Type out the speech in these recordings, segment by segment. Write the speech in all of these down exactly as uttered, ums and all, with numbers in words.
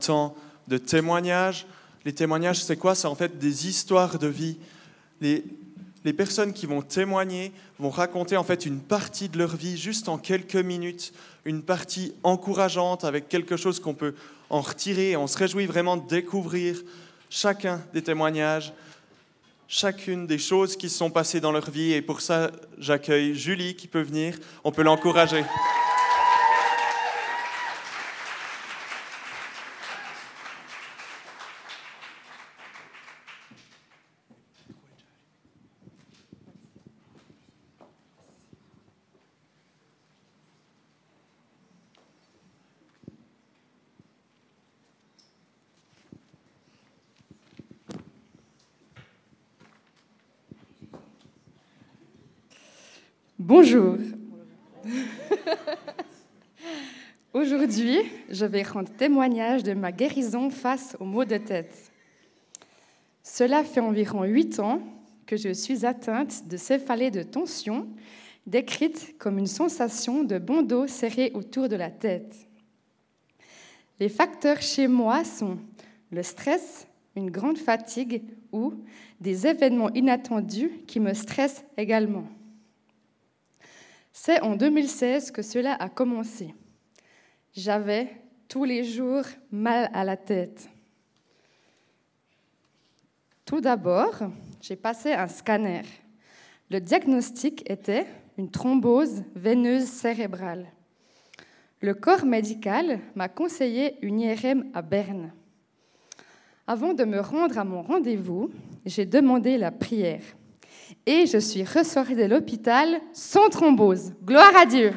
temps de témoignages. Les témoignages, c'est quoi? C'est en fait des histoires de vie. Les, les personnes qui vont témoigner vont raconter en fait une partie de leur vie juste en quelques minutes, une partie encourageante avec quelque chose qu'on peut en retirer. On se réjouit vraiment de découvrir chacun des témoignages, chacune des choses qui se sont passées dans leur vie. Et pour ça, j'accueille Julie qui peut venir. On peut l'encourager. Bonjour. Aujourd'hui, je vais rendre témoignage de ma guérison face aux maux de tête. Cela fait environ huit ans que je suis atteinte de céphalée de tension, décrite comme une sensation de bandeau serré autour de la tête. Les facteurs chez moi sont le stress, une grande fatigue ou des événements inattendus qui me stressent également. C'est en deux mille seize que cela a commencé. J'avais tous les jours mal à la tête. Tout d'abord, j'ai passé un scanner. Le diagnostic était une thrombose veineuse cérébrale. Le corps médical m'a conseillé une I R M à Berne. Avant de me rendre à mon rendez-vous, j'ai demandé la prière. Et je suis ressortie de l'hôpital sans thrombose. Gloire à Dieu!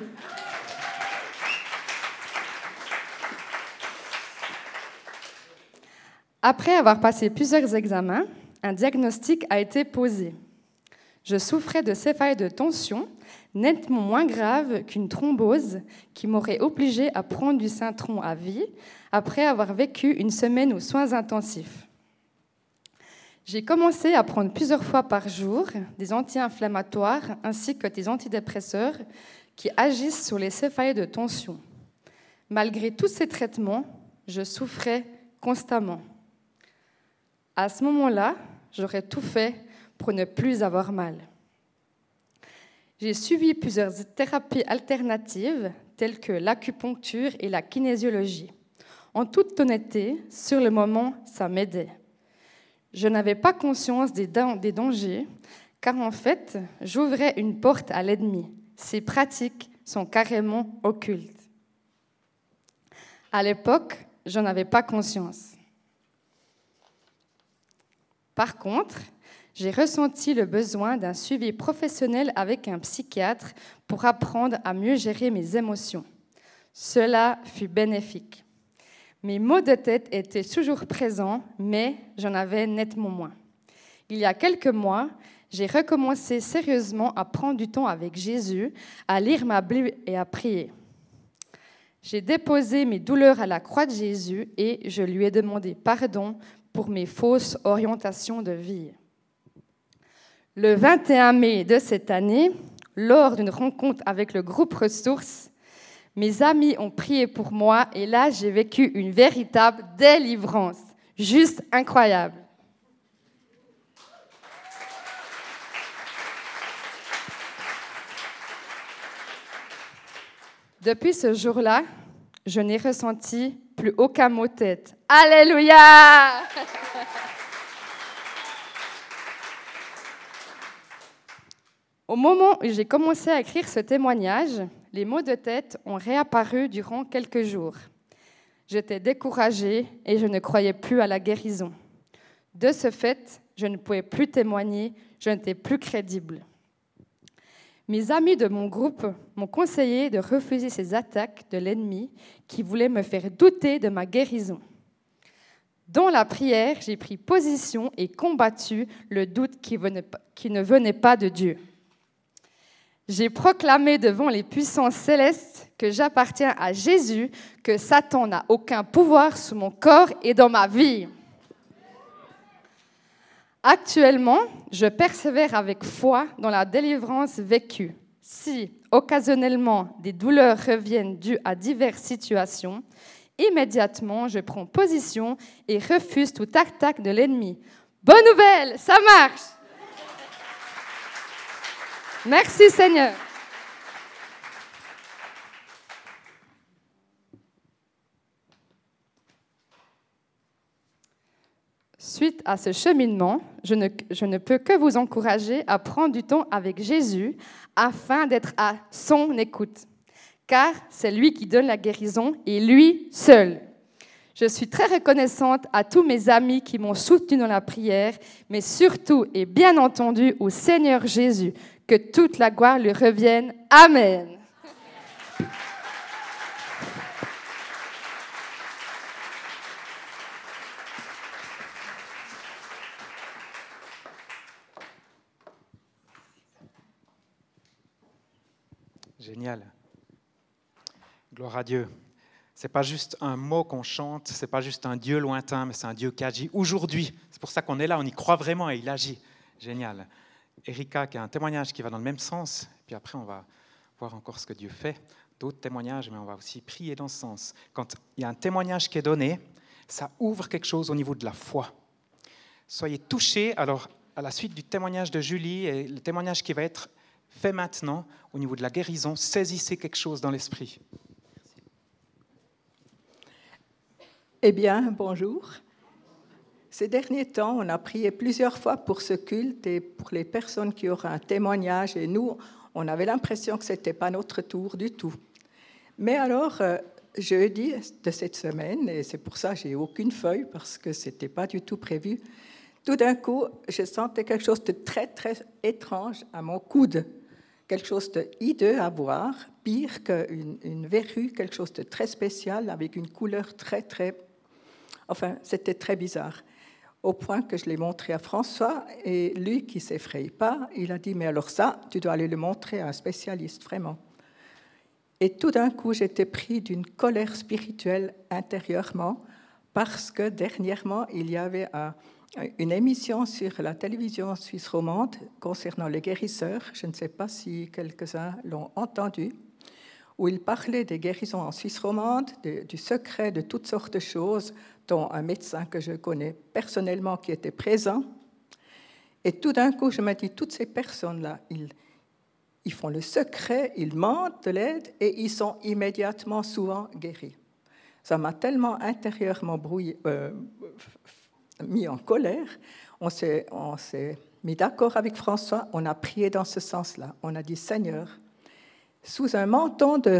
Après avoir passé plusieurs examens, un diagnostic a été posé. Je souffrais de céphalée de tension, nettement moins grave qu'une thrombose qui m'aurait obligée à prendre du Synthron à vie après avoir vécu une semaine aux soins intensifs. J'ai commencé à prendre plusieurs fois par jour des anti-inflammatoires ainsi que des antidépresseurs qui agissent sur les céphalées de tension. Malgré tous ces traitements, je souffrais constamment. À ce moment-là, j'aurais tout fait pour ne plus avoir mal. J'ai suivi plusieurs thérapies alternatives telles que l'acupuncture et la kinésiologie. En toute honnêteté, sur le moment, ça m'aidait. Je n'avais pas conscience des, des dangers, car en fait, j'ouvrais une porte à l'ennemi. Ces pratiques sont carrément occultes. À l'époque, je n'avais pas conscience. Par contre, j'ai ressenti le besoin d'un suivi professionnel avec un psychiatre pour apprendre à mieux gérer mes émotions. Cela fut bénéfique. Mes maux de tête étaient toujours présents, mais j'en avais nettement moins. Il y a quelques mois, j'ai recommencé sérieusement à prendre du temps avec Jésus, à lire ma Bible et à prier. J'ai déposé mes douleurs à la croix de Jésus et je lui ai demandé pardon pour mes fausses orientations de vie. Le vingt et un mai de cette année, lors d'une rencontre avec le groupe Ressources, mes amis ont prié pour moi et là, j'ai vécu une véritable délivrance. Juste incroyable. Depuis ce jour-là, je n'ai ressenti plus aucun mot de tête. Alléluia! Au moment où j'ai commencé à écrire ce témoignage, les maux de tête ont réapparu durant quelques jours. J'étais découragée et je ne croyais plus à la guérison. De ce fait, je ne pouvais plus témoigner, je n'étais plus crédible. Mes amis de mon groupe m'ont conseillé de refuser ces attaques de l'ennemi qui voulait me faire douter de ma guérison. Dans la prière, j'ai pris position et combattu le doute qui, venait, qui ne venait pas de Dieu. J'ai proclamé devant les puissances célestes que j'appartiens à Jésus, que Satan n'a aucun pouvoir sur mon corps et dans ma vie. Actuellement, je persévère avec foi dans la délivrance vécue. Si, occasionnellement, des douleurs reviennent dues à diverses situations, Immédiatement, je prends position et refuse tout attaque de l'ennemi. Bonne nouvelle, ça marche! Merci Seigneur. Suite à ce cheminement, je ne, je ne peux que vous encourager à prendre du temps avec Jésus afin d'être à son écoute. Car c'est lui qui donne la guérison et lui seul. Je suis très reconnaissante à tous mes amis qui m'ont soutenue dans la prière, mais surtout et bien entendu au Seigneur Jésus, que toute la gloire lui revienne. Amen. Génial. Gloire à Dieu. Ce n'est pas juste un mot qu'on chante, ce n'est pas juste un Dieu lointain, mais c'est un Dieu qui agit aujourd'hui. C'est pour ça qu'on est là, on y croit vraiment et il agit. Génial. Erika qui a un témoignage qui va dans le même sens, puis après on va voir encore ce que Dieu fait. D'autres témoignages, mais on va aussi prier dans ce sens. Quand il y a un témoignage qui est donné, ça ouvre quelque chose au niveau de la foi. Soyez touchés, alors à la suite du témoignage de Julie et le témoignage qui va être fait maintenant au niveau de la guérison, saisissez quelque chose dans l'esprit. Eh bien, bonjour. Ces derniers temps, on a prié plusieurs fois pour ce culte et pour les personnes qui auraient un témoignage. Et nous, on avait l'impression que ce n'était pas notre tour du tout. Mais alors, euh, jeudi de cette semaine, et c'est pour ça que je n'ai aucune feuille, parce que ce n'était pas du tout prévu, tout d'un coup, je sentais quelque chose de très, très étrange à mon coude. Quelque chose de hideux à voir, pire qu'une une verrue, quelque chose de très spécial, avec une couleur très, très... Enfin, c'était très bizarre. Au point que je l'ai montré à François, et lui, qui ne s'effraie pas, il a dit, mais alors ça, tu dois aller le montrer à un spécialiste, vraiment. Et tout d'un coup, j'étais pris d'une colère spirituelle intérieurement, parce que dernièrement, il y avait un... une émission sur la télévision suisse romande concernant les guérisseurs, je ne sais pas si quelques-uns l'ont entendu, où il parlait des guérisons en Suisse romande, de, du secret de toutes sortes de choses, dont un médecin que je connais personnellement qui était présent. Et tout d'un coup, je me dis, toutes ces personnes-là, ils, ils font le secret, ils mentent de l'aide et ils sont immédiatement souvent guéris. Ça m'a tellement intérieurement brouillé, euh, mis en colère, on s'est, on s'est mis d'accord avec François, on a prié dans ce sens-là. On a dit, Seigneur, sous un menton de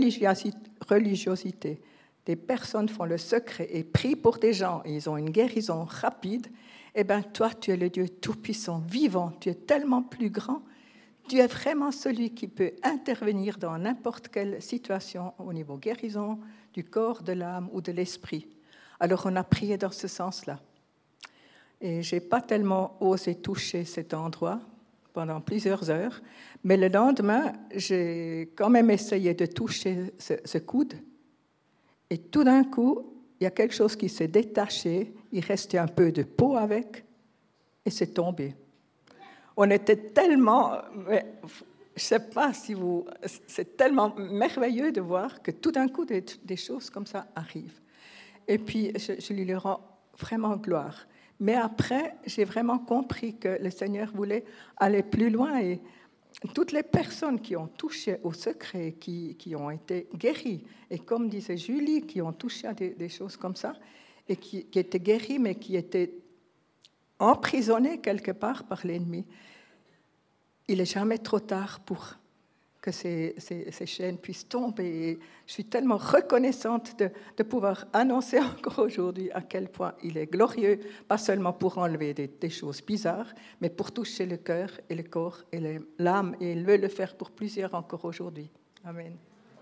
religiosité, des personnes font le secret et prient pour des gens, et ils ont une guérison rapide, eh bien, toi, tu es le Dieu tout-puissant, vivant, tu es tellement plus grand, tu es vraiment celui qui peut intervenir dans n'importe quelle situation au niveau guérison, du corps, de l'âme ou de l'esprit. Alors, on a prié dans ce sens-là. Et je n'ai pas tellement osé toucher cet endroit pendant plusieurs heures, mais le lendemain, j'ai quand même essayé de toucher ce, ce coude. Et tout d'un coup, il y a quelque chose qui s'est détaché, il restait un peu de peau avec, et c'est tombé. On était tellement... Je ne sais pas si vous... C'est tellement merveilleux de voir que tout d'un coup, des, des choses comme ça arrivent. Et puis, je, je lui rends vraiment gloire. Mais après, j'ai vraiment compris que le Seigneur voulait aller plus loin et toutes les personnes qui ont touché au secret, qui, qui ont été guéries, et comme disait Julie, qui ont touché à des, des choses comme ça, et qui, qui étaient guéries, mais qui étaient emprisonnées quelque part par l'ennemi, il n'est jamais trop tard pour que ces, ces, ces chaînes puissent tomber. Et je suis tellement reconnaissante de, de pouvoir annoncer encore aujourd'hui à quel point il est glorieux, pas seulement pour enlever des, des choses bizarres, mais pour toucher le cœur et le corps et les, l'âme. Et il veut le faire pour plusieurs encore aujourd'hui. Amen.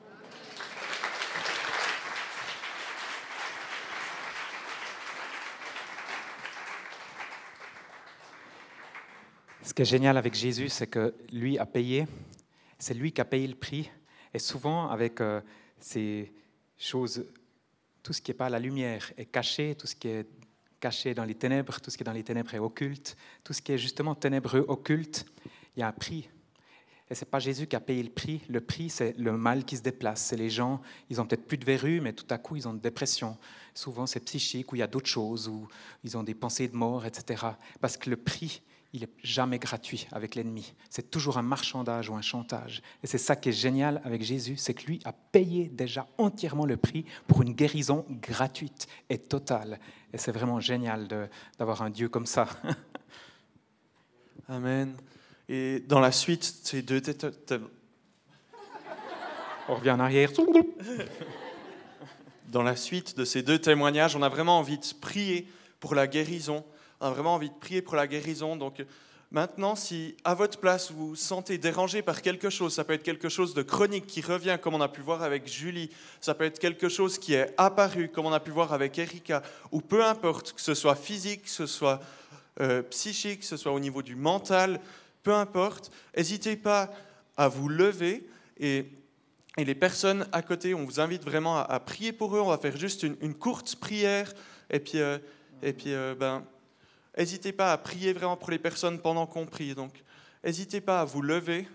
Ce qui est génial avec Jésus, c'est que lui a payé. C'est lui qui a payé le prix. Et souvent, avec euh, ces choses, tout ce qui n'est pas la lumière est caché, tout ce qui est caché dans les ténèbres, tout ce qui est dans les ténèbres est occulte, tout ce qui est justement ténébreux, occulte, il y a un prix. Et ce n'est pas Jésus qui a payé le prix. Le prix, c'est le mal qui se déplace. C'est les gens, ils ont peut-être plus de verrues, mais tout à coup, ils ont une dépression. Souvent, c'est psychique, ou il y a d'autres choses, ou ils ont des pensées de mort, et cetera. Parce que le prix, il n'est jamais gratuit avec l'ennemi. C'est toujours un marchandage ou un chantage. Et c'est ça qui est génial avec Jésus, c'est que lui a payé déjà entièrement le prix pour une guérison gratuite et totale. Et c'est vraiment génial de, d'avoir un Dieu comme ça. Amen. Et dans la suite, ces deux... On revient en arrière. Dans la suite de ces deux témoignages, on a vraiment envie de prier pour la guérison. On a vraiment envie de prier pour la guérison. Donc maintenant, si à votre place, vous vous sentez dérangé par quelque chose, ça peut être quelque chose de chronique qui revient, comme on a pu voir avec Julie, ça peut être quelque chose qui est apparu, comme on a pu voir avec Erika, ou peu importe, que ce soit physique, que ce soit euh, psychique, que ce soit au niveau du mental, peu importe, n'hésitez pas à vous lever et, et les personnes à côté, on vous invite vraiment à, à prier pour eux. On va faire juste une, une courte prière et puis, euh, et puis euh, ben, n'hésitez pas à prier vraiment pour les personnes pendant qu'on prie. Donc, n'hésitez pas à vous lever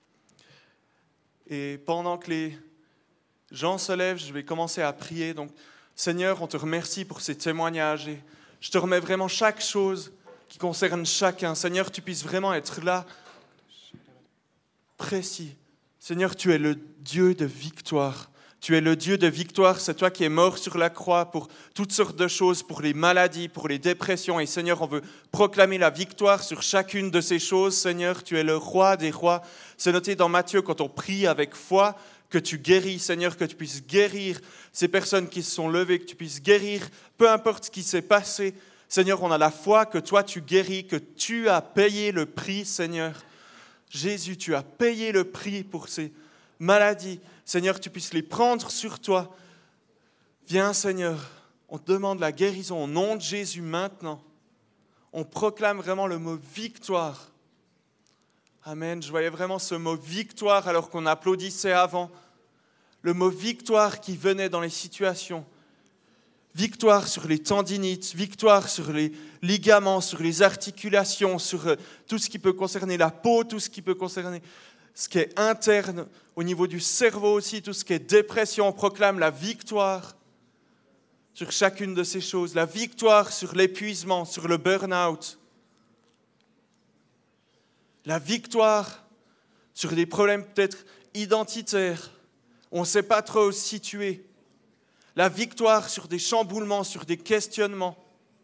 et pendant que les gens se lèvent, je vais commencer à prier. Donc, Seigneur, on te remercie pour ces témoignages et je te remets vraiment chaque chose qui concerne chacun. Seigneur, tu puisses vraiment être là, précis. Seigneur, tu es le Dieu de victoire. Tu es le Dieu de victoire. C'est toi qui es mort sur la croix pour toutes sortes de choses, pour les maladies, pour les dépressions. Et Seigneur, on veut proclamer la victoire sur chacune de ces choses. Seigneur, tu es le roi des rois. C'est noté dans Matthieu, quand on prie avec foi, que tu guéris, Seigneur, que tu puisses guérir ces personnes qui se sont levées, que tu puisses guérir, peu importe ce qui s'est passé. Seigneur, on a la foi que toi tu guéris, que tu as payé le prix, Seigneur. Jésus, tu as payé le prix pour ces maladies. Seigneur, tu puisses les prendre sur toi. Viens, Seigneur, on te demande la guérison au nom de Jésus maintenant. On proclame vraiment le mot victoire. Amen. Je voyais vraiment ce mot victoire alors qu'on applaudissait avant. Le mot victoire qui venait dans les situations. Victoire sur les tendinites, victoire sur les ligaments, sur les articulations, sur tout ce qui peut concerner la peau, tout ce qui peut concerner ce qui est interne, au niveau du cerveau aussi, tout ce qui est dépression. On proclame la victoire sur chacune de ces choses, la victoire sur l'épuisement, sur le burn-out, la victoire sur des problèmes peut-être identitaires, on ne sait pas trop où se situer. La victoire sur des chamboulements, sur des questionnements.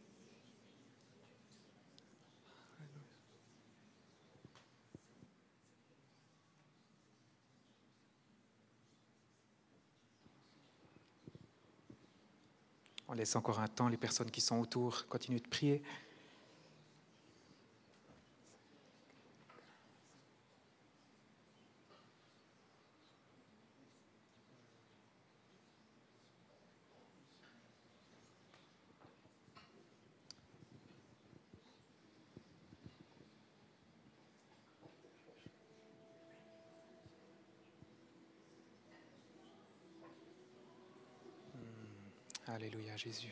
On laisse encore un temps, les personnes qui sont autour continuent de prier. Alléluia, Jésus.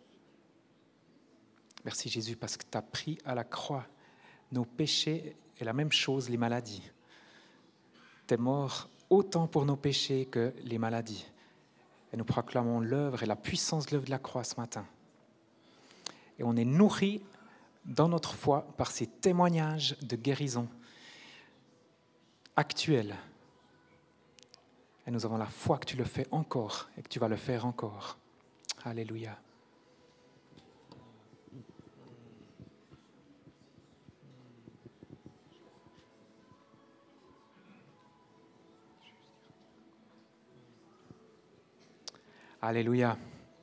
Merci Jésus parce que tu as pris à la croix nos péchés et la même chose, les maladies. Tu es mort autant pour nos péchés que les maladies. Et nous proclamons l'œuvre et la puissance de l'œuvre de la croix ce matin. Et on est nourri dans notre foi par ces témoignages de guérison actuels. Et nous avons la foi que tu le fais encore et que tu vas le faire encore. Alléluia. Alléluia.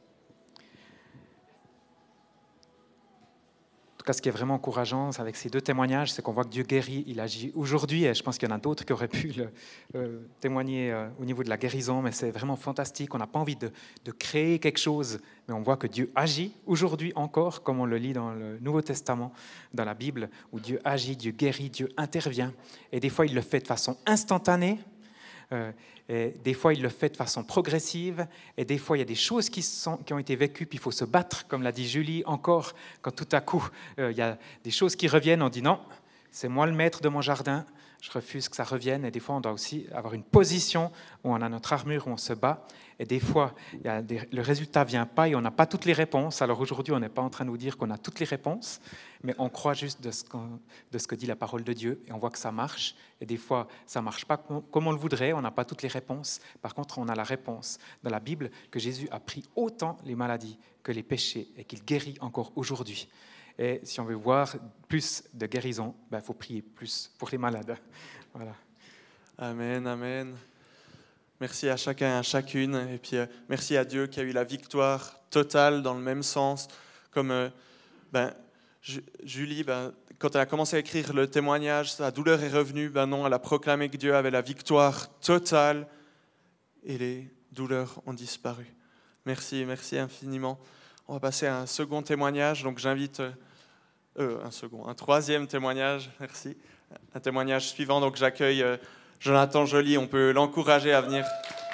En tout cas, ce qui est vraiment encourageant avec ces deux témoignages, c'est qu'on voit que Dieu guérit, il agit aujourd'hui, et je pense qu'il y en a d'autres qui auraient pu le, euh, témoigner euh, au niveau de la guérison, mais c'est vraiment fantastique. On n'a pas envie de, de créer quelque chose, mais on voit que Dieu agit aujourd'hui encore, comme on le lit dans le Nouveau Testament, dans la Bible, où Dieu agit, Dieu guérit, Dieu intervient, et des fois il le fait de façon instantanée, Euh, et des fois, il le fait de façon progressive, et des fois, il y a des choses qui, sont, qui ont été vécues, puis il faut se battre, comme l'a dit Julie, encore, quand tout à coup, euh, il y a des choses qui reviennent, on dit non, c'est moi le maître de mon jardin, je refuse que ça revienne. Et des fois, on doit aussi avoir une position où on a notre armure, où on se bat. Et des fois, il y a des, le résultat ne vient pas et on n'a pas toutes les réponses. Alors aujourd'hui, on n'est pas en train de nous dire qu'on a toutes les réponses, mais on croit juste de ce, de ce que dit la parole de Dieu et on voit que ça marche. Et des fois, ça ne marche pas comme on le voudrait, on n'a pas toutes les réponses. Par contre, on a la réponse dans la Bible que Jésus a pris autant les maladies que les péchés et qu'il guérit encore aujourd'hui. Et si on veut voir plus de guérison, ben, il faut prier plus pour les malades. Voilà. Amen, amen. Merci à chacun et à chacune. Et puis, euh, merci à Dieu qui a eu la victoire totale dans le même sens. Comme euh, ben, J- Julie, ben, quand elle a commencé à écrire le témoignage, sa douleur est revenue. Ben non, elle a proclamé que Dieu avait la victoire totale et les douleurs ont disparu. Merci, merci infiniment. On va passer à un second témoignage. Donc j'invite... Euh, euh, un second, un troisième témoignage. Merci. Un témoignage suivant. Donc j'accueille... Euh, Jonathan Joly, on peut l'encourager à venir.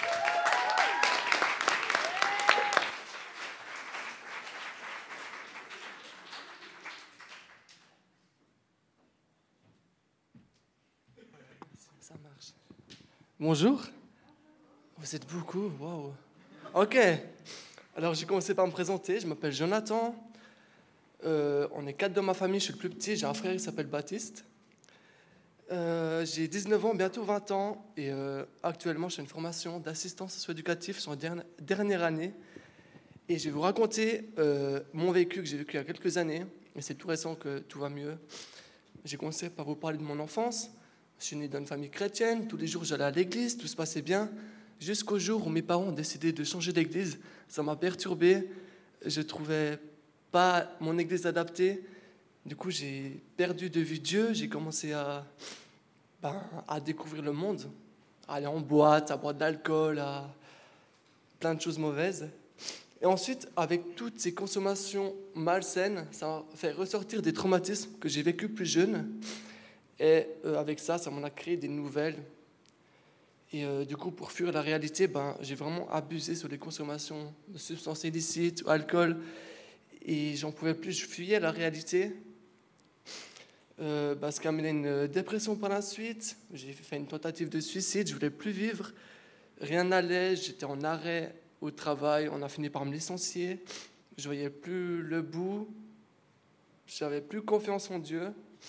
Ça marche. Bonjour. Vous êtes beaucoup, waouh. Ok. Alors j'ai commencé par me présenter. Je m'appelle Jonathan. Euh, on est quatre dans ma famille. Je suis le plus petit. J'ai un frère qui s'appelle Baptiste. Euh, j'ai dix-neuf ans, bientôt vingt ans, et euh, actuellement je fais une formation d'assistance socio-éducative sur la dernière année. Et je vais vous raconter euh, mon vécu que j'ai vécu il y a quelques années, et c'est tout récent que tout va mieux. J'ai commencé par vous parler de mon enfance. Je suis né dans une famille chrétienne, tous les jours j'allais à l'église, tout se passait bien, jusqu'au jour où mes parents ont décidé de changer d'église. Ça m'a perturbé, je ne trouvais pas mon église adaptée. Du coup, j'ai perdu de vue Dieu, j'ai commencé à, ben, à découvrir le monde, à aller en boîte, à boire de l'alcool, à plein de choses mauvaises. Et ensuite, avec toutes ces consommations malsaines, ça m'a fait ressortir des traumatismes que j'ai vécus plus jeune. Et euh, avec ça, ça m'en a créé des nouvelles. Et euh, du coup, pour fuir la réalité, ben, j'ai vraiment abusé sur les consommations de substances illicites, alcool. Et j'en pouvais plus, je fuyais la réalité. Euh, bah, ce qui a amené une dépression par la suite. J'ai fait une tentative de suicide, je ne voulais plus vivre. Rien n'allait, j'étais en arrêt au travail, on a fini par me licencier. Je ne voyais plus le bout, je n'avais plus confiance en Dieu.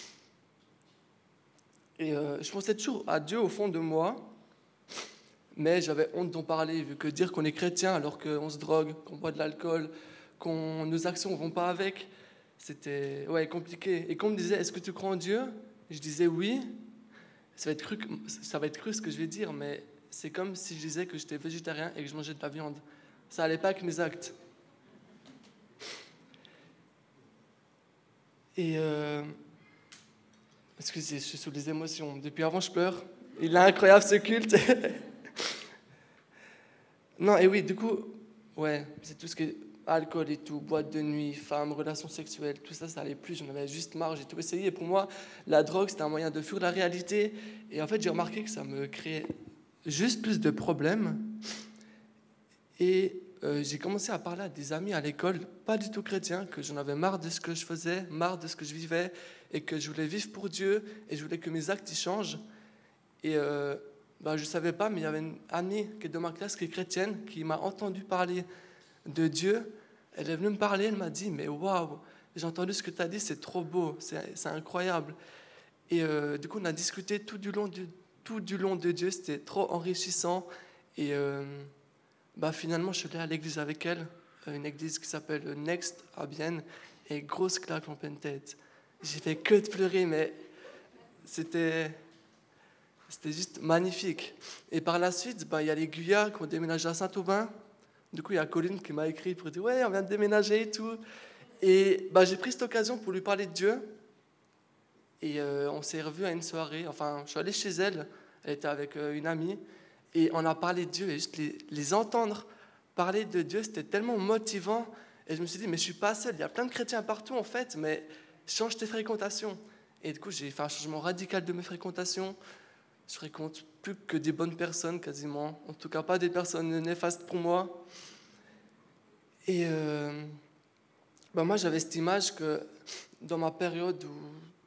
Et euh, je pensais toujours à Dieu au fond de moi, mais j'avais honte d'en parler, vu que dire qu'on est chrétien alors qu'on se drogue, qu'on boit de l'alcool, que nos actions ne vont pas avec, c'était ouais, compliqué. Et quand on me disait, est-ce que tu crois en Dieu ? Je disais oui. Ça va être cru, ça va être cru ce que je vais dire, mais c'est comme si je disais que j'étais végétarien et que je mangeais de la viande. Ça n'allait pas avec mes actes. Et euh, excusez, je suis sous les émotions. Depuis avant, je pleure. Il est incroyable ce culte. Non, et oui, du coup, ouais, c'est tout ce que... alcool et tout, boîte de nuit, femmes, relations sexuelles, tout ça, ça allait plus, j'en avais juste marre, j'ai tout essayé. Et pour moi, la drogue, c'était un moyen de fuir la réalité. Et en fait, j'ai remarqué que ça me créait juste plus de problèmes. Et euh, j'ai commencé à parler à des amis à l'école, pas du tout chrétiens, que j'en avais marre de ce que je faisais, marre de ce que je vivais, et que je voulais vivre pour Dieu, et je voulais que mes actes y changent. Et euh, bah, je ne savais pas, mais il y avait une amie qui est de ma classe, qui est chrétienne, qui m'a entendu parler de Dieu. Elle est venue me parler, elle m'a dit, mais waouh, j'ai entendu ce que tu as dit, c'est trop beau, c'est, c'est incroyable. Et euh, du coup, on a discuté tout du long, du, tout du long de Dieu, c'était trop enrichissant. Et euh, bah, finalement, je suis allé à l'église avec elle, une église qui s'appelle Next à Bienne, et grosse claque en pleine tête. J'ai fait que de pleurer, mais c'était, c'était juste magnifique. Et par la suite, bah, il y a les Guyas qui ont déménagé à Saint-Aubin. Du coup, il y a Colline qui m'a écrit pour dire « Ouais, on vient de déménager et tout. » Et bah, j'ai pris cette occasion pour lui parler de Dieu. Et euh, on s'est revus à une soirée. Enfin, je suis allé chez elle. Elle était avec euh, une amie. Et on a parlé de Dieu. Et juste les, les entendre parler de Dieu, c'était tellement motivant. Et je me suis dit « Mais je ne suis pas seul. Il y a plein de chrétiens partout, en fait. Mais change tes fréquentations. » Et du coup, j'ai fait un changement radical de mes fréquentations. Je fréquente plus que des bonnes personnes, quasiment. En tout cas, pas des personnes néfastes pour moi. Et euh, ben moi, j'avais cette image que dans ma période où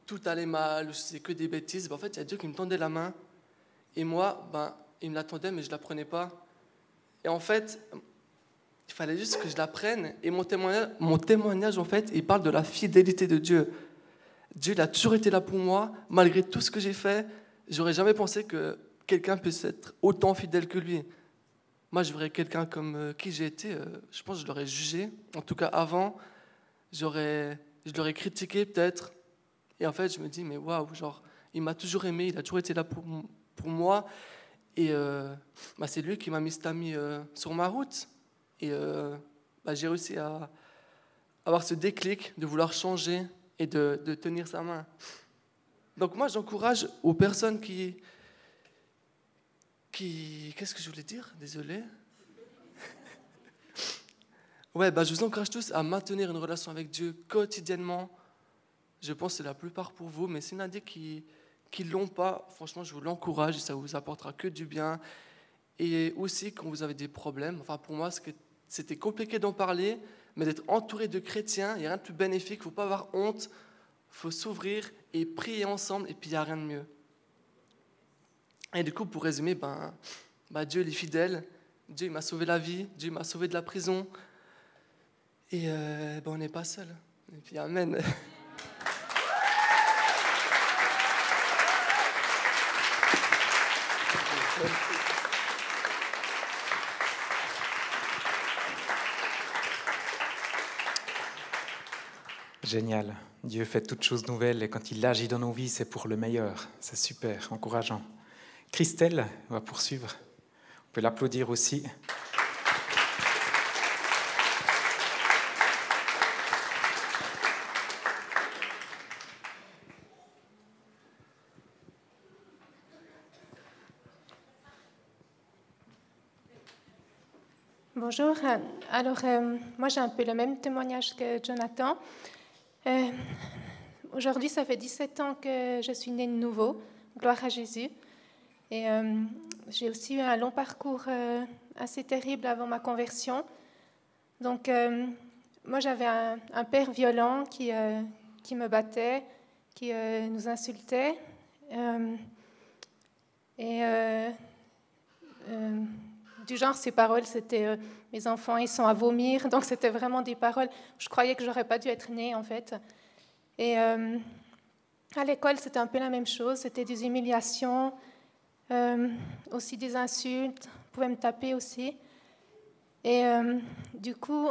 tout allait mal, ou je faisais que des bêtises, ben, en fait, il y a Dieu qui me tendait la main. Et moi, ben, il me la tendait, mais je ne la prenais pas. Et en fait, il fallait juste que je la prenne. Et mon témoignage, mon témoignage, en fait, il parle de la fidélité de Dieu. Dieu, il a toujours été là pour moi, malgré tout ce que j'ai fait. J'aurais jamais pensé que quelqu'un puisse être autant fidèle que lui. Moi, je verrais quelqu'un comme euh, qui j'ai été, euh, je pense que je l'aurais jugé. En tout cas, avant, j'aurais, je l'aurais critiqué peut-être. Et en fait, je me dis, mais waouh, genre, il m'a toujours aimé, il a toujours été là pour, pour moi. Et euh, bah, c'est lui qui m'a mis cet ami euh, sur ma route. Et euh, bah, j'ai réussi à avoir ce déclic de vouloir changer et de, de tenir sa main. Donc moi, j'encourage aux personnes qui... qui qu'est-ce que je voulais dire ? Désolé. Ouais, bah, je vous encourage tous à maintenir une relation avec Dieu quotidiennement. Je pense que c'est la plupart pour vous, mais s'il y en a des qui qui ne l'ont pas, franchement, je vous l'encourage et ça vous apportera que du bien. Et aussi, quand vous avez des problèmes, enfin pour moi, c'était compliqué d'en parler, mais d'être entouré de chrétiens, il n'y a rien de plus bénéfique, il ne faut pas avoir honte, il faut s'ouvrir et prier ensemble, et puis il n'y a rien de mieux. Et du coup, pour résumer, ben, ben Dieu il est fidèle, Dieu il m'a sauvé la vie, Dieu m'a sauvé de la prison, et euh, ben, on n'est pas seul. Et puis amen. Génial. Dieu fait toutes choses nouvelles et quand il agit dans nos vies, c'est pour le meilleur. C'est super, encourageant. Christelle va poursuivre. On peut l'applaudir aussi. Bonjour. Alors, euh, moi, j'ai un peu le même témoignage que Jonathan. Euh, aujourd'hui, ça fait dix-sept ans que je suis née de nouveau. Gloire à Jésus. Et euh, j'ai aussi eu un long parcours euh, assez terrible avant ma conversion. Donc, euh, moi, j'avais un, un père violent qui, euh, qui me battait, qui euh, nous insultait. Euh, et... Euh, euh, Du genre, ces paroles, c'était euh, « mes enfants, ils sont à vomir ». Donc, c'était vraiment des paroles. Je croyais que je n'aurais pas dû être née, en fait. Et euh, à l'école, c'était un peu la même chose. C'était des humiliations, euh, aussi des insultes. On pouvait me taper aussi. Et euh, du coup,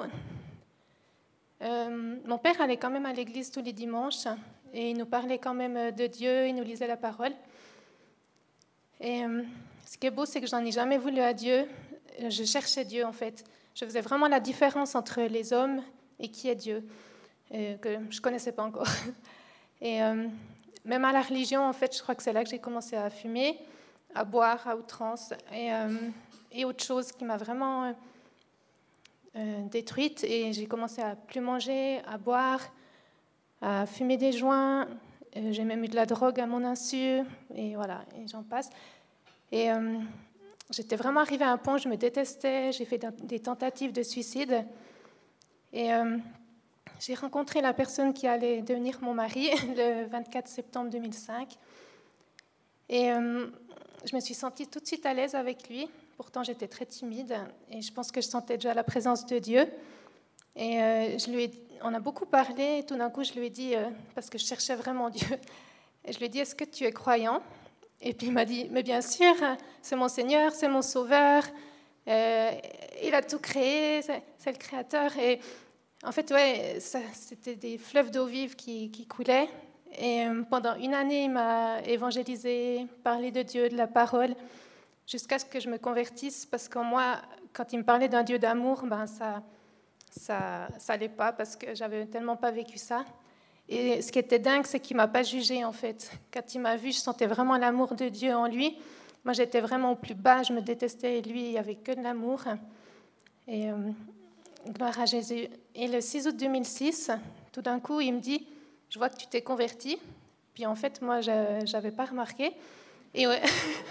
euh, mon père allait quand même à l'église tous les dimanches. Et il nous parlait quand même de Dieu, il nous lisait la parole. Et euh, ce qui est beau, c'est que je n'en ai jamais voulu à Dieu. Je cherchais Dieu, en fait. Je faisais vraiment la différence entre les hommes et qui est Dieu, euh, que je ne connaissais pas encore. Et euh, même à la religion, en fait, je crois que c'est là que j'ai commencé à fumer, à boire à outrance, et, euh, et autre chose qui m'a vraiment euh, euh, détruite. Et j'ai commencé à plus manger, à boire, à fumer des joints. Euh, j'ai même eu de la drogue à mon insu, et voilà, et j'en passe. Et euh, j'étais vraiment arrivée à un point où je me détestais, j'ai fait des tentatives de suicide. Et euh, j'ai rencontré la personne qui allait devenir mon mari le vingt-quatre septembre deux mille cinq. Et euh, je me suis sentie tout de suite à l'aise avec lui. Pourtant, j'étais très timide et je pense que je sentais déjà la présence de Dieu. Et euh, je lui ai, on a beaucoup parlé et tout d'un coup, je lui ai dit, euh, parce que je cherchais vraiment Dieu, et je lui ai dit, est-ce que tu es croyant ? Et puis il m'a dit, mais bien sûr, c'est mon Seigneur, c'est mon Sauveur, euh, il a tout créé, c'est, c'est le Créateur. Et en fait, ouais, ça, c'était des fleuves d'eau vive qui, qui coulaient. Et euh, pendant une année, il m'a évangélisé, parlé de Dieu, de la parole, jusqu'à ce que je me convertisse, parce que moi, quand il me parlait d'un Dieu d'amour, ben ça, ça, ça allait pas, parce que j'avais tellement pas vécu ça. Et ce qui était dingue, c'est qu'il ne m'a pas jugée, en fait. Quand il m'a vue, je sentais vraiment l'amour de Dieu en lui. Moi, j'étais vraiment au plus bas, je me détestais, et lui, il n'y avait que de l'amour. Et euh, gloire à Jésus. Et le six août deux mille six, tout d'un coup, il me dit, je vois que tu t'es converti. Puis en fait, moi, je n'avais pas remarqué. Et, ouais.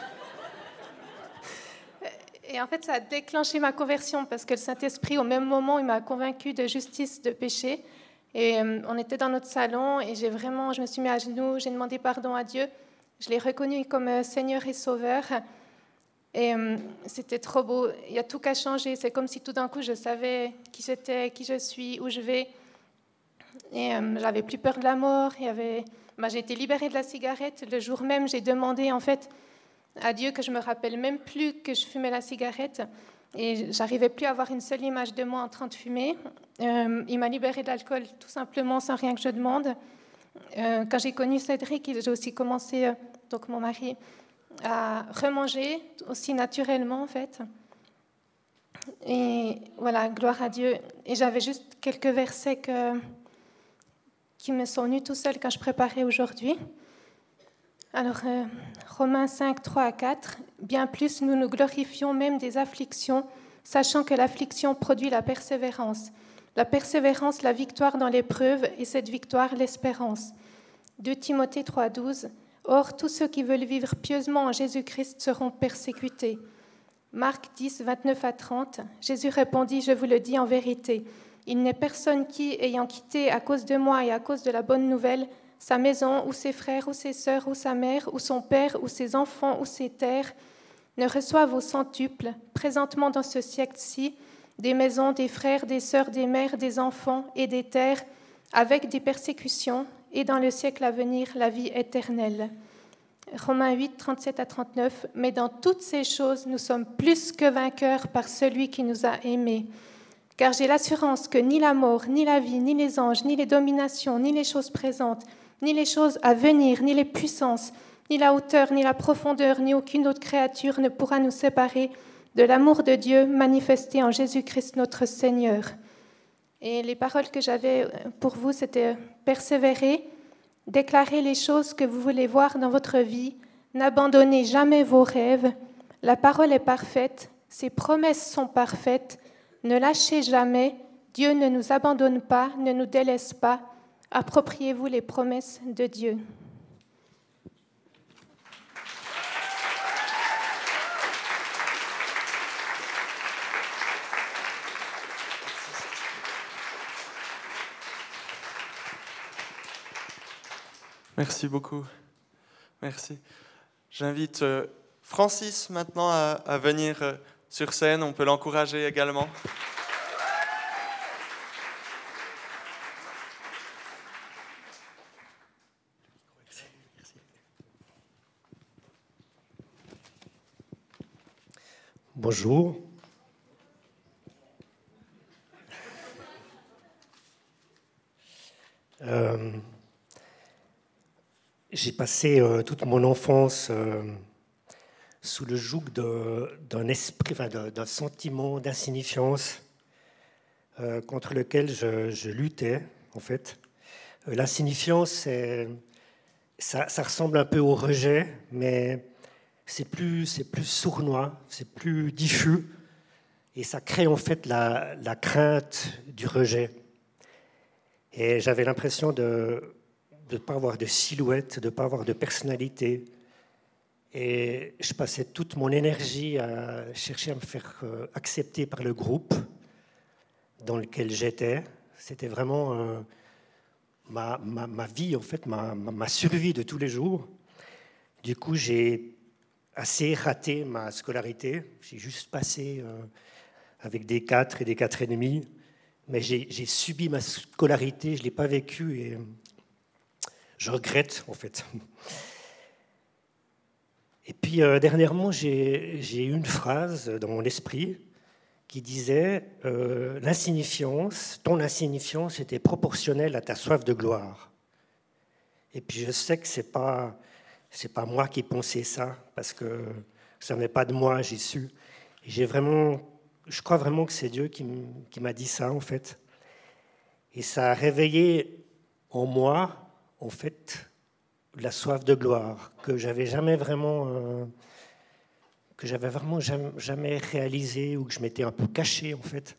Et en fait, ça a déclenché ma conversion, parce que le Saint-Esprit, au même moment, il m'a convaincue de justice, de péché. Et euh, on était dans notre salon et j'ai vraiment, je me suis mis à genoux, j'ai demandé pardon à Dieu. Je l'ai reconnu comme euh, Seigneur et Sauveur. Et euh, c'était trop beau. Il y a tout qu'à changer. C'est comme si tout d'un coup, je savais qui j'étais, qui je suis, où je vais. Et euh, j'avais plus peur de la mort. Il y avait... bah, j'ai été libérée de la cigarette. Le jour même, j'ai demandé en fait à Dieu que je me rappelle même plus que je fumais la cigarette. Et j'arrivais plus à avoir une seule image de moi en train de fumer. Euh, il m'a libérée de l'alcool tout simplement sans rien que je demande. Euh, quand j'ai connu Cédric, j'ai aussi commencé, euh, donc mon mari, à remanger aussi naturellement en fait. Et voilà, gloire à Dieu. Et j'avais juste quelques versets que, qui me sont venus tout seuls quand je préparais aujourd'hui. Alors, euh, Romains cinq, trois à quatre. Bien plus, nous nous glorifions même des afflictions, sachant que l'affliction produit la persévérance. La persévérance, la victoire dans l'épreuve, et cette victoire, l'espérance. deux Timothée trois, douze. Or, tous ceux qui veulent vivre pieusement en Jésus-Christ seront persécutés. Marc dix, vingt-neuf à trente. Jésus répondit, je vous le dis en vérité, il n'est personne qui, ayant quitté à cause de moi et à cause de la bonne nouvelle, sa maison, ou ses frères, ou ses sœurs, ou sa mère, ou son père, ou ses enfants, ou ses terres, ne reçoive au centuple, présentement dans ce siècle-ci, des maisons, des frères, des sœurs, des mères, des enfants et des terres, avec des persécutions, et dans le siècle à venir, la vie éternelle. Romains huit, trente-sept à trente-neuf. Mais dans toutes ces choses, nous sommes plus que vainqueurs par celui qui nous a aimés. Car j'ai l'assurance que ni la mort, ni la vie, ni les anges, ni les dominations, ni les choses présentes, ni les choses à venir, ni les puissances, ni la hauteur, ni la profondeur, ni aucune autre créature ne pourra nous séparer de l'amour de Dieu manifesté en Jésus-Christ notre Seigneur. Et les paroles que j'avais pour vous, c'était persévérer, déclarer les choses que vous voulez voir dans votre vie, n'abandonnez jamais vos rêves, la parole est parfaite, ses promesses sont parfaites, ne lâchez jamais, Dieu ne nous abandonne pas, ne nous délaisse pas, appropriez-vous les promesses de Dieu. Merci beaucoup. Merci. J'invite euh, Francis maintenant à, à venir euh, sur scène. On peut l'encourager également. Bonjour. Euh, j'ai passé euh, toute mon enfance euh, sous le joug de, d'un esprit, enfin, de, d'un sentiment d'insignifiance euh, contre lequel je, je luttais, en fait. Euh, l'insignifiance, c'est, ça, ça ressemble un peu au rejet, mais c'est plus, c'est plus sournois, c'est plus diffus, et ça crée en fait la, la crainte du rejet. Et j'avais l'impression de ne pas avoir de silhouette, de ne pas avoir de personnalité. Et je passais toute mon énergie à chercher à me faire accepter par le groupe dans lequel j'étais. C'était vraiment euh, ma, ma, ma vie, en fait, ma, ma, ma survie de tous les jours. Du coup, j'ai assez raté ma scolarité. J'ai juste passé euh, avec des quatre et des quatre et demi. Mais j'ai, j'ai subi ma scolarité, je ne l'ai pas vécue et je regrette, en fait. Et puis, euh, dernièrement, j'ai, j'ai eu une phrase dans mon esprit qui disait euh, « L'insignifiance, ton insignifiance était proportionnelle à ta soif de gloire. » Et puis, je sais que ce n'est pas, c'est pas moi qui pensais ça, parce que ça ne venait pas de moi, j'ai su. Et j'ai vraiment... Je crois vraiment que c'est Dieu qui m'a dit ça, en fait. Et ça a réveillé en moi, en fait, la soif de gloire que j'avais jamais vraiment, euh, que j'avais vraiment jamais, jamais réalisé ou que je m'étais un peu caché, en fait.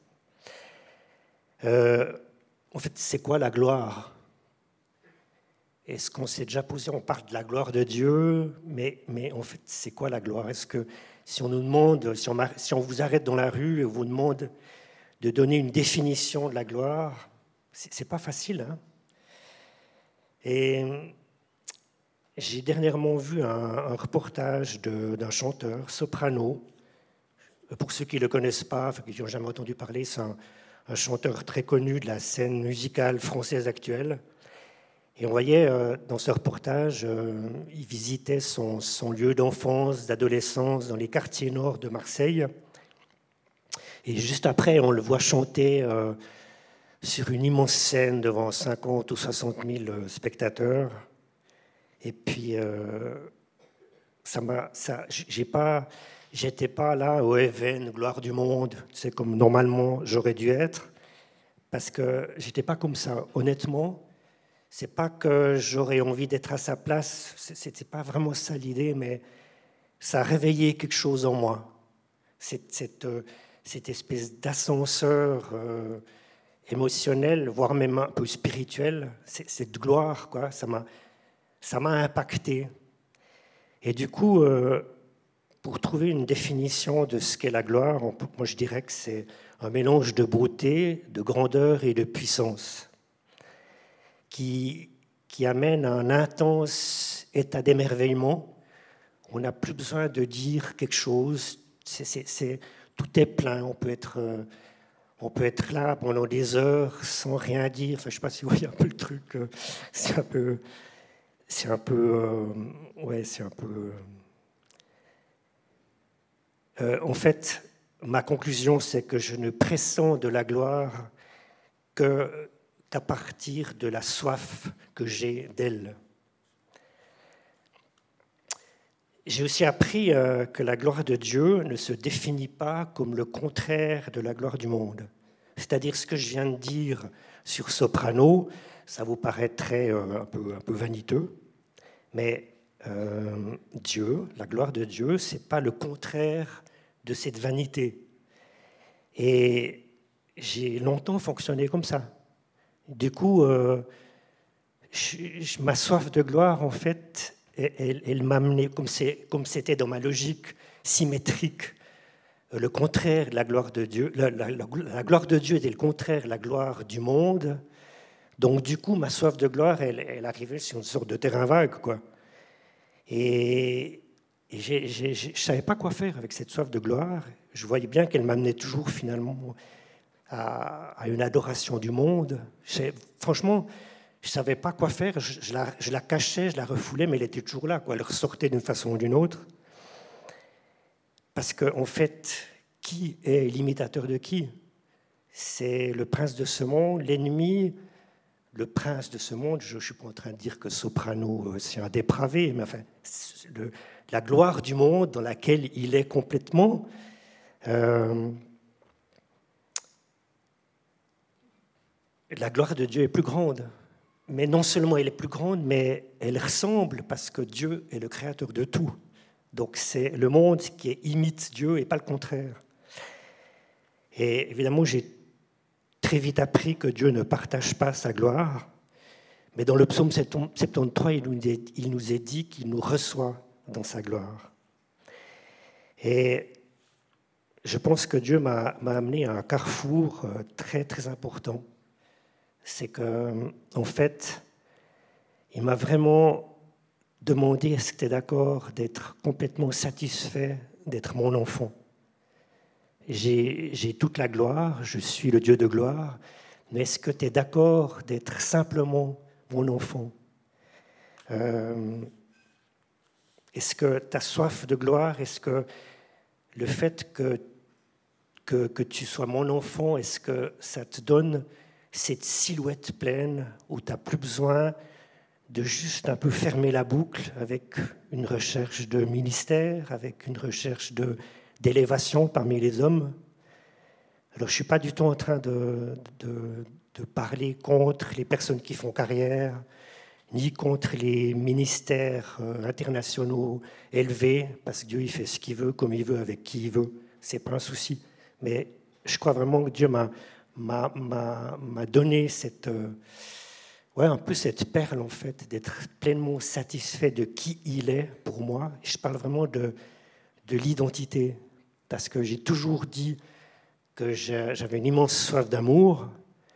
Euh, en fait, c'est quoi la gloire ? Est-ce qu'on s'est déjà posé, on parle de la gloire de Dieu, mais, mais en fait, c'est quoi la gloire ? Est-ce que si on nous demande, si on, si on vous arrête dans la rue et on vous demande de donner une définition de la gloire, c'est, c'est pas facile. Hein. Et j'ai dernièrement vu un, un reportage de, d'un chanteur, soprano. Pour ceux qui ne le connaissent pas, enfin, qui n'ont jamais entendu parler, c'est un, un chanteur très connu de la scène musicale française actuelle. Et on voyait euh, dans ce reportage, euh, il visitait son, son lieu d'enfance, d'adolescence dans les quartiers nord de Marseille. Et juste après, on le voit chanter euh, sur une immense scène devant cinquante ou soixante mille spectateurs. Et puis, euh, ça m'a, ça, j'ai pas, j'étais pas là au Even, gloire du monde, c'est comme normalement j'aurais dû être, parce que j'étais pas comme ça. Honnêtement, c'est pas que j'aurais envie d'être à sa place, c'était pas vraiment ça l'idée, mais ça a réveillé quelque chose en moi. Cette, cette, cette espèce d'ascenseur euh, émotionnel, voire même un peu spirituel, cette gloire, quoi, ça m'a Ça m'a impacté. Et du coup, euh, pour trouver une définition de ce qu'est la gloire, on peut, moi je dirais que c'est un mélange de beauté, de grandeur et de puissance qui, qui amène à un intense état d'émerveillement. On n'a plus besoin de dire quelque chose. C'est, c'est, c'est, tout est plein. On peut être, euh, on peut être là pendant des heures sans rien dire. Enfin, je ne sais pas si vous voyez un peu le truc. Euh, c'est un peu... C'est un peu, euh, ouais, c'est un peu. Euh, en fait, ma conclusion, c'est que je ne pressens de la gloire que, qu'à partir de la soif que j'ai d'elle. J'ai aussi appris euh, que la gloire de Dieu ne se définit pas comme le contraire de la gloire du monde. C'est-à-dire ce que je viens de dire sur soprano. Ça vous paraîtrait euh, un peu, un peu vaniteux, mais euh, Dieu, la gloire de Dieu, c'est pas le contraire de cette vanité. Et j'ai longtemps fonctionné comme ça. Du coup, euh, je, je, ma soif de gloire, en fait, elle, elle m'a amené, comme, c'est, comme c'était dans ma logique symétrique, le contraire de la gloire de Dieu. La, la, la, la gloire de Dieu était le contraire de la gloire du monde. Donc, du coup, ma soif de gloire, elle, elle arrivait sur une sorte de terrain vague, quoi. Et, et j'ai, j'ai, je ne savais pas quoi faire avec cette soif de gloire. Je voyais bien qu'elle m'amenait toujours, finalement, à, à une adoration du monde. J'ai, franchement, je ne savais pas quoi faire. Je, je, la, je la cachais, je la refoulais, mais elle était toujours là, quoi. Elle ressortait d'une façon ou d'une autre. Parce qu'en en fait, qui est l'imitateur de qui ? C'est le prince de ce monde, l'ennemi. Le prince de ce monde, je ne suis pas en train de dire que Soprano, c'est un dépravé, mais enfin, le, la gloire du monde dans laquelle il est complètement. Euh, la gloire de Dieu est plus grande. Mais non seulement elle est plus grande, mais elle ressemble parce que Dieu est le créateur de tout. Donc c'est le monde qui imite Dieu et pas le contraire. Et évidemment, j'ai très vite appris que Dieu ne partage pas sa gloire, mais dans le psaume soixante-treize, il nous est, il nous est dit qu'il nous reçoit dans sa gloire. Et je pense que Dieu m'a, m'a amené à un carrefour très, très important. C'est qu'en fait, il m'a vraiment demandé est-ce que tu es d'accord d'être complètement satisfait d'être mon enfant. J'ai, j'ai toute la gloire, je suis le Dieu de gloire, mais est-ce que tu es d'accord d'être simplement mon enfant ? euh, Est-ce que ta soif de gloire, est-ce que le fait que, que, que tu sois mon enfant, est-ce que ça te donne cette silhouette pleine où tu n'as plus besoin de juste un peu fermer la boucle avec une recherche de ministère, avec une recherche de d'élévation parmi les hommes. Alors, je ne suis pas du tout en train de, de, de parler contre les personnes qui font carrière, ni contre les ministères internationaux élevés, parce que Dieu il fait ce qu'il veut, comme il veut, avec qui il veut. Ce n'est pas un souci. Mais je crois vraiment que Dieu m'a, m'a, m'a, m'a donné cette, ouais, un peu cette perle, en fait, d'être pleinement satisfait de qui il est pour moi. Je parle vraiment de, de l'identité. Parce que j'ai toujours dit que j'avais une immense soif d'amour,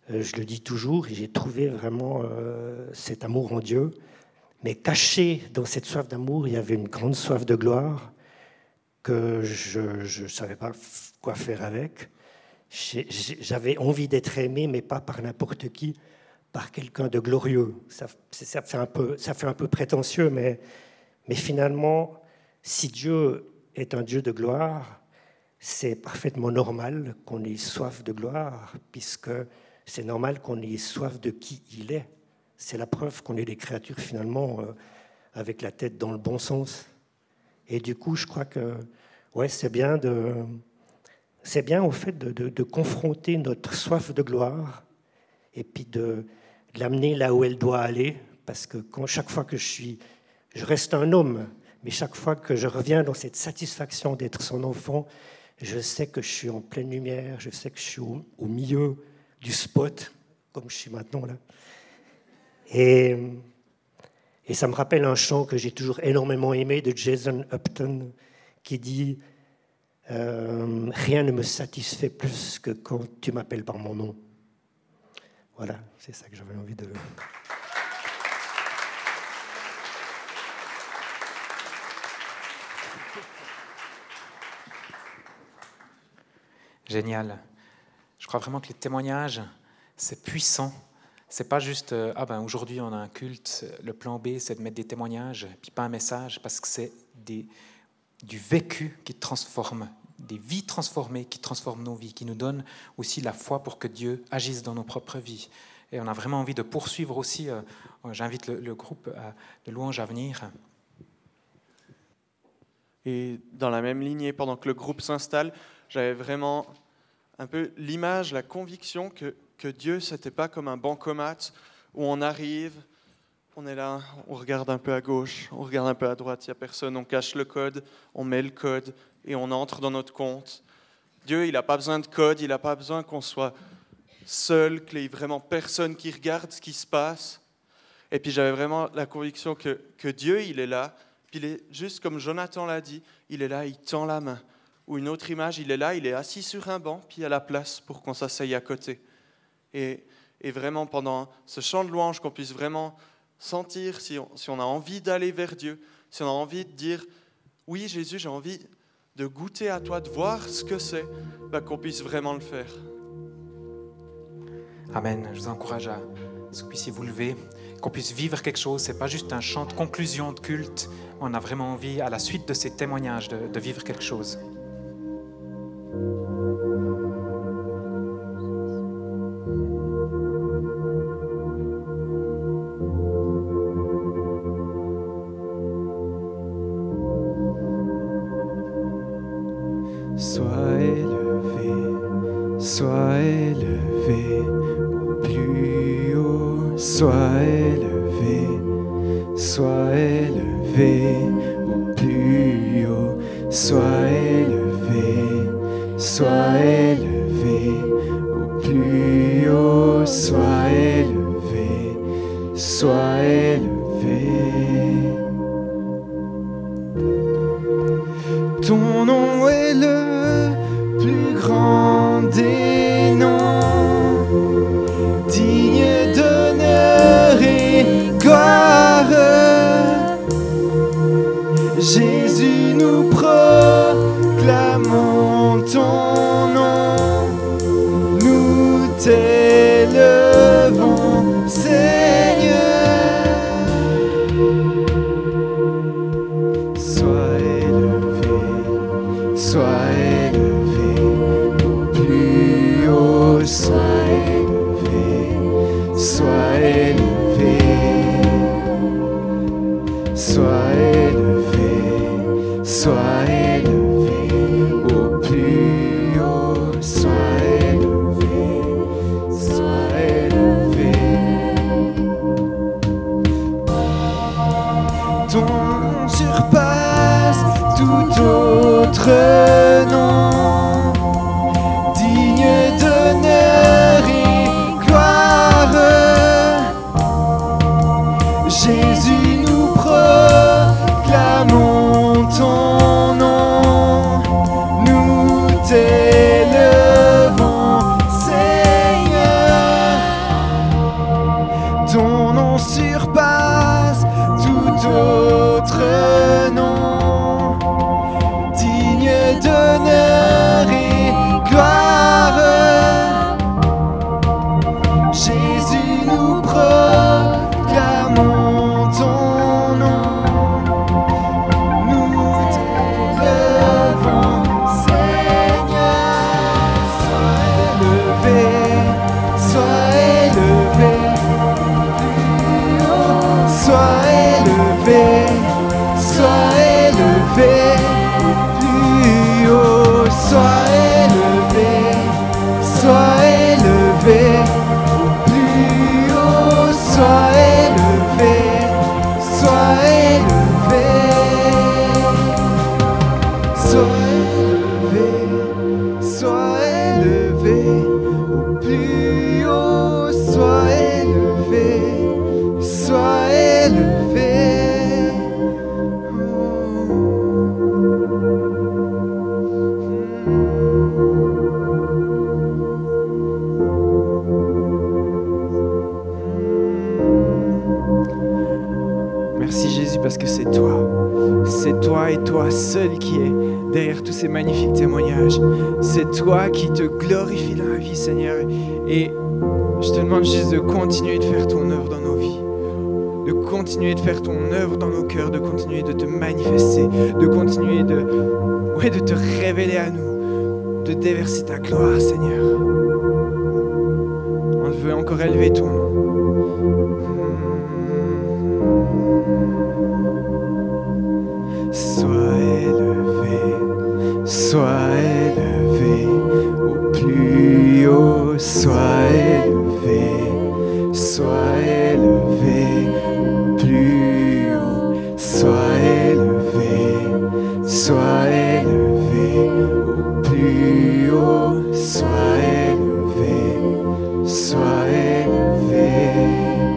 Euh, je le dis toujours, et j'ai trouvé vraiment euh, cet amour en Dieu. Mais caché dans cette soif d'amour, il y avait une grande soif de gloire que je ne savais pas quoi faire avec. J'ai, j'avais envie d'être aimé, mais pas par n'importe qui, par quelqu'un de glorieux. Ça, ça, fait un peu, ça fait un peu prétentieux, mais, mais finalement, si Dieu est un Dieu de gloire, c'est parfaitement normal qu'on ait soif de gloire, puisque c'est normal qu'on ait soif de qui il est. C'est la preuve qu'on est des créatures finalement euh, avec la tête dans le bon sens. Et du coup, je crois que ouais, c'est bien, de, c'est bien au fait de, de, de confronter notre soif de gloire et puis de, de l'amener là où elle doit aller, parce que quand, chaque fois que je suis, je reste un homme, mais chaque fois que je reviens dans cette satisfaction d'être son enfant, je sais que je suis en pleine lumière, je sais que je suis au, au milieu du spot, comme je suis maintenant là. Et, et ça me rappelle un chant que j'ai toujours énormément aimé de Jason Upton qui dit euh, « Rien ne me satisfait plus que quand tu m'appelles par mon nom ». Voilà, c'est ça que j'avais envie de... Génial. Je crois vraiment que les témoignages, c'est puissant. C'est pas juste euh, ah ben aujourd'hui on a un culte, le plan B c'est de mettre des témoignages, puis pas un message, parce que c'est des, du vécu qui transforme, des vies transformées qui transforment nos vies, qui nous donnent aussi la foi pour que Dieu agisse dans nos propres vies. Et on a vraiment envie de poursuivre aussi. Euh, j'invite le, le groupe à, de louanges à venir. Et dans la même lignée, pendant que le groupe s'installe, j'avais vraiment un peu l'image, la conviction que, que Dieu, ce n'était pas comme un bancomat où on arrive, on est là, on regarde un peu à gauche, on regarde un peu à droite, il n'y a personne, on cache le code, on met le code et on entre dans notre compte. Dieu, il n'a pas besoin de code, il n'a pas besoin qu'on soit seul, qu'il n'y ait vraiment personne qui regarde ce qui se passe. Et puis j'avais vraiment la conviction que, que Dieu, il est là, puis il est juste comme Jonathan l'a dit, il est là, il tend la main. Ou une autre image, il est là, il est assis sur un banc, puis il y a la place pour qu'on s'asseye à côté. Et, et vraiment, pendant ce chant de louange, qu'on puisse vraiment sentir si on, si on a envie d'aller vers Dieu, si on a envie de dire « Oui, Jésus, j'ai envie de goûter à toi, de voir ce que c'est ben, », qu'on puisse vraiment le faire. Amen. Je vous encourage à ce que vous puissiez vous lever, qu'on puisse vivre quelque chose. Ce n'est pas juste un chant de conclusion de culte. On a vraiment envie, à la suite de ces témoignages, de, de vivre quelque chose. Sois élevé, sois élevé au plus haut, sois élevé, sois élevé au plus haut, sois élevé, sois élevé au plus haut, sois élevé, sois élevé. Ton nom est le plus grand des noms, digne d'honneur et gloire. Jésus, nous proclamons ton nom, nous t'élevons, Seigneur. Sois élevé, sois élevé au plus haut, sois élevé, sois élevé, sois élevé, sois élevé au plus haut, sois élevé, sois élevé. Ton nom surpasse tout autre nom, digne d'honneur et gloire. Jésus, nous proclamons ton nom, nous t'élevons, Seigneur. ton nom surpasse tout autre nom, digne d'honneur et gloire. Jésus, nous proclamons ton nom, nous t'élevons, Seigneur. Sois élevé, sois élevé, plus haut. Sois élevé, sois élevé, plus haut. Sois élevé, sois élevé, plus haut. Sois élevé, sois élevé, sois élevé, sois élevé, au plus haut. Sois élevé, sois élevé. Merci Jésus parce que c'est toi, c'est toi et toi seul qui est derrière tous ces magnifiques témoignages. C'est toi qui te glorifie dans la vie, Seigneur. Et je te demande juste de continuer de faire ton œuvre dans nos vies, de continuer de faire ton œuvre dans nos cœurs, de continuer de te manifester, de continuer de, ouais, de te révéler à nous, de déverser ta gloire, Seigneur. On veut encore élever ton nom. Sois élevé, sois élevé, au plus haut. Sois élevé, sois élevé, au plus haut. Sois élevé, sois élevé, au plus haut. Sois élevé, sois élevé.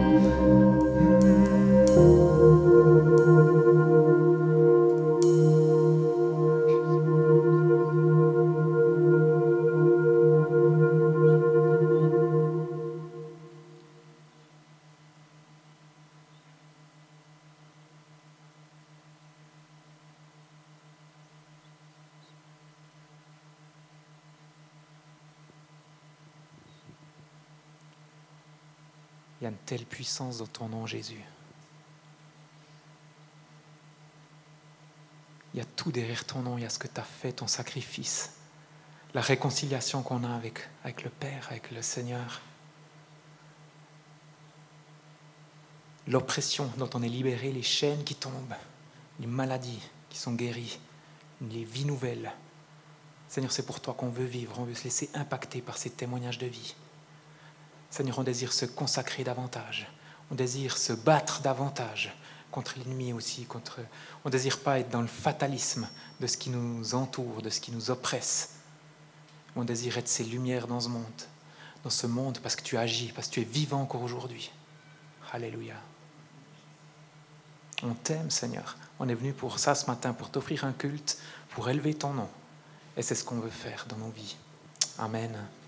Il y a une telle puissance dans ton nom, Jésus. Il y a tout derrière ton nom, il y a ce que tu as fait, ton sacrifice, la réconciliation qu'on a avec, avec le Père, avec le Seigneur, l'oppression dont on est libéré, les chaînes qui tombent, les maladies qui sont guéries, les vies nouvelles. Seigneur, c'est pour toi qu'on veut vivre, on veut se laisser impacter par ces témoignages de vie. Seigneur, on désire se consacrer davantage, on désire se battre davantage contre l'ennemi aussi, contre... on ne désire pas être dans le fatalisme de ce qui nous entoure, de ce qui nous oppresse. On désire être ces lumières dans ce monde, dans ce monde parce que tu agis, parce que tu es vivant encore aujourd'hui. Alléluia. On t'aime, Seigneur. On est venu pour ça ce matin, pour t'offrir un culte, pour élever ton nom. Et c'est ce qu'on veut faire dans nos vies. Amen.